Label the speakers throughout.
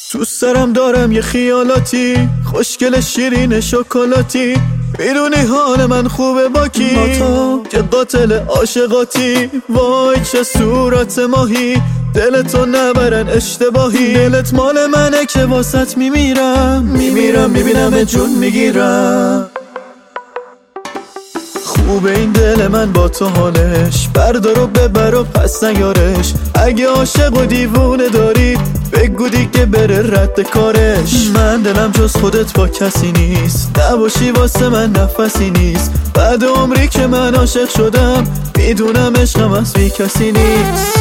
Speaker 1: تو سرم دارم یه خیالاتی، خوشگل شیرین شکلاتی، میدونی حال من خوبه با کی؟ با تو که قاتل عاشقاتی. وای چه صورت ماهی، دلتو نبرن اشتباهی. دلت مال منه که واسط میمیرم میبینم جون میگیرم. خوبه این دل من با تو حالش، بردار و ببر و پس نیارش. اگه عاشق و دیوونه داری بگو دیگه بره رد کارش. من دلم جز خودت با کسی نیست، نباشی واسه من نفسی نیست. بعد عمری که من عاشق شدم میدونم عشقم از بی کسی نیست.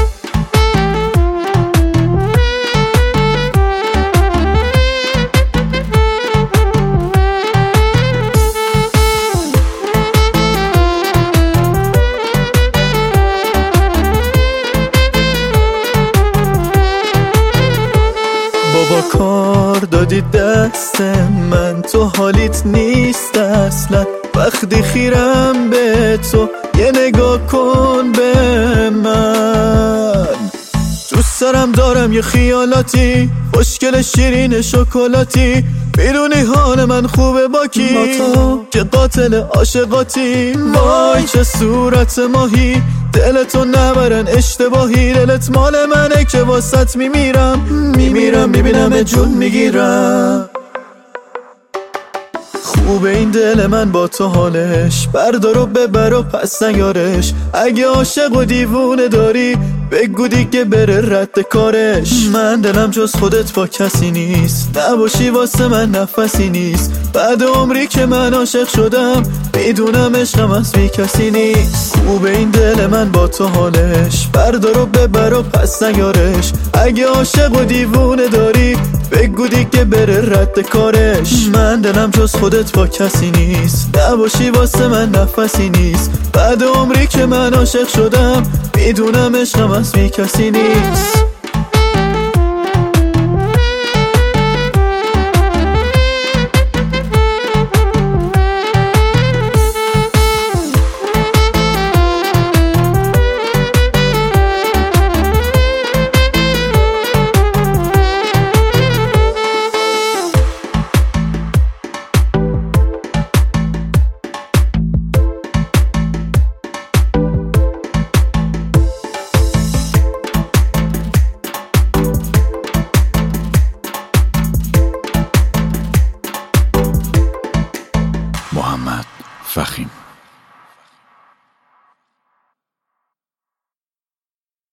Speaker 1: بابا کار دادی دست من، تو حالیت نیست اصلا. وقتی خیرم به تو یه نگاه کن به من. تو سرم دارم یه خیالاتی، خوشگل شیرین شکلاتی، میدونی حال من خوبه با کی؟ با تو که قاتل عاشقاتی. وای چه صورت ماهی، دلتو نبرن اشتباهی. دلت مال منه که واسط میمیرم میبینم جون میگیرم. خوبه این دل من با تو حالش، بردار و ببر و پس نیارش. اگه عاشق و دیوونه داری بگو دیگه بره رد کارش. من دلم جز خودت با کسی نیست، نباشی واسه من نفسی نیست. بعد عمری که من عاشق شدم میدونم عشقم از بی کسی نیست. خوبه این دل من با تو حالش، بردار و ببر و پس نیارش. اگه عاشق و دیوونه داری بگو دیگه بره رد کارش. من دلم جز خودت با کسی نیست، نباشی واسه من نفسی نیست. بعد عمری که من عاشق شدم میدونم عشقم از بی کسی نیست.